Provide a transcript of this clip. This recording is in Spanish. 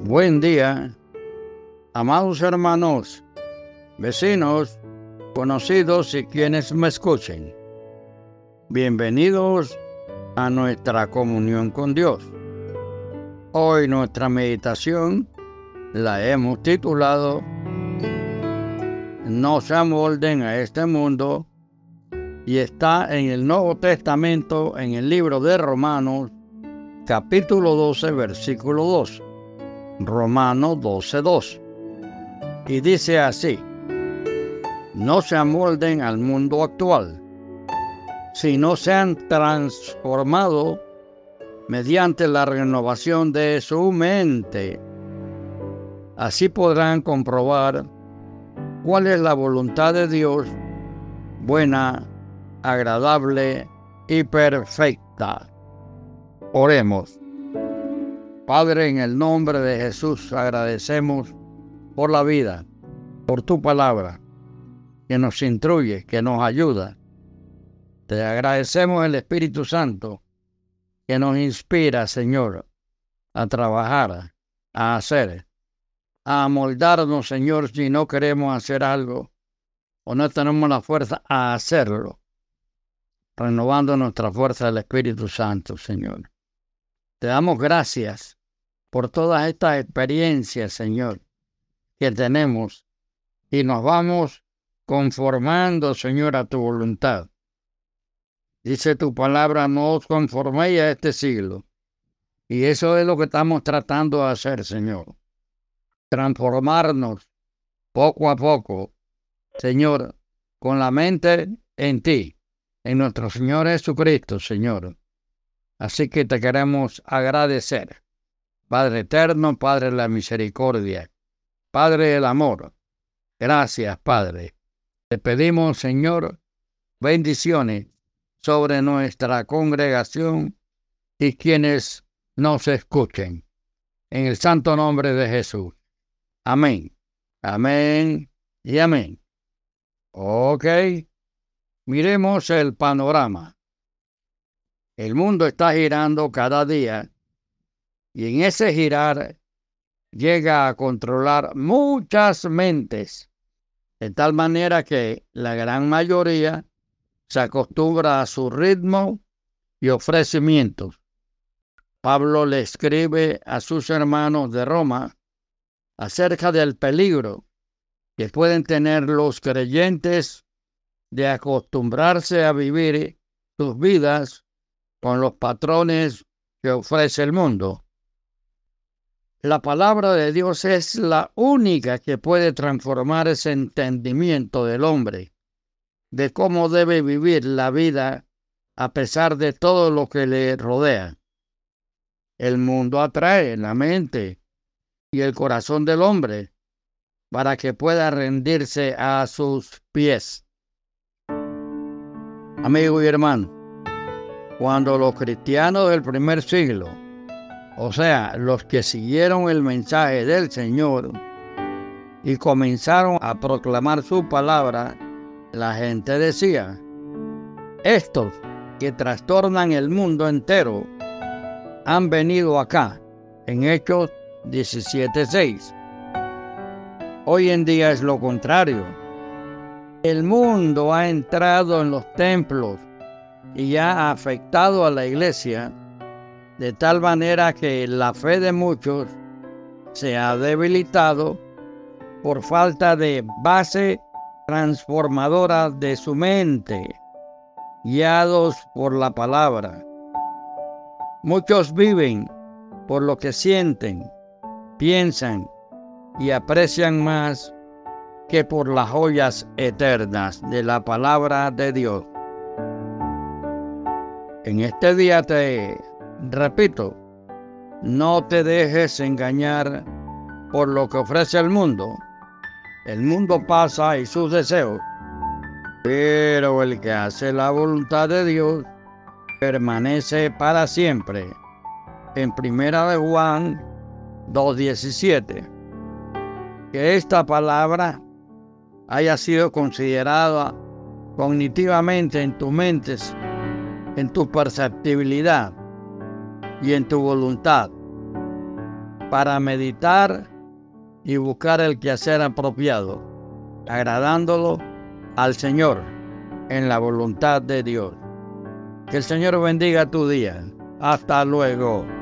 Buen día, amados hermanos, vecinos, conocidos y quienes me escuchen. Bienvenidos a nuestra comunión con Dios. Hoy nuestra meditación la hemos titulado No se amolden a este mundo y está en el Nuevo Testamento, en el libro de Romanos, capítulo 12, versículo 2. Romanos 12:2. Y dice así: no se amolden al mundo actual, sino sean transformados mediante la renovación de su mente. Así podrán comprobar cuál es la voluntad de Dios, buena, agradable y perfecta. Oremos. Padre, en el nombre de Jesús agradecemos por la vida, por tu palabra, que nos instruye, que nos ayuda. Te agradecemos el Espíritu Santo, que nos inspira, Señor, a trabajar, a hacer, a amoldarnos, Señor, si no queremos hacer algo o no tenemos la fuerza a hacerlo, renovando nuestra fuerza del Espíritu Santo, Señor. Te damos gracias por todas estas experiencias, Señor, que tenemos y nos vamos conformando, Señor, a tu voluntad. Dice tu palabra, no os conforméis a este siglo. Y eso es lo que estamos tratando de hacer, Señor. Transformarnos poco a poco, Señor, con la mente en ti, en nuestro Señor Jesucristo, Señor. Así que te queremos agradecer, Padre eterno, Padre de la misericordia, Padre del amor. Gracias, Padre. Te pedimos, Señor, bendiciones sobre nuestra congregación y quienes nos escuchen. En el santo nombre de Jesús. Amén. Amén y amén. Ok. Miremos el panorama. El mundo está girando cada día y en ese girar llega a controlar muchas mentes, de tal manera que la gran mayoría se acostumbra a su ritmo y ofrecimientos. Pablo le escribe a sus hermanos de Roma acerca del peligro que pueden tener los creyentes de acostumbrarse a vivir sus vidas con los patrones que ofrece el mundo. La palabra de Dios es la única que puede transformar ese entendimiento del hombre de cómo debe vivir la vida a pesar de todo lo que le rodea. El mundo atrae la mente y el corazón del hombre para que pueda rendirse a sus pies. Amigo y hermano, cuando los cristianos del primer siglo, o sea, los que siguieron el mensaje del Señor y comenzaron a proclamar su palabra, la gente decía: estos que trastornan el mundo entero han venido acá, en Hechos 17:6. Hoy en día es lo contrario. El mundo ha entrado en los templos y ha afectado a la iglesia de tal manera que la fe de muchos se ha debilitado por falta de base transformadora de su mente, guiados por la palabra. Muchos viven por lo que sienten, piensan y aprecian más que por las joyas eternas de la palabra de Dios. En este día te repito, no te dejes engañar por lo que ofrece el mundo. El mundo pasa y sus deseos, pero el que hace la voluntad de Dios permanece para siempre. En 1 Juan 2:17. Que esta palabra haya sido considerada cognitivamente en tus mentes, en tu perceptibilidad y en tu voluntad, para meditar y buscar el quehacer apropiado, agradándolo al Señor en la voluntad de Dios. Que el Señor bendiga tu día. Hasta luego.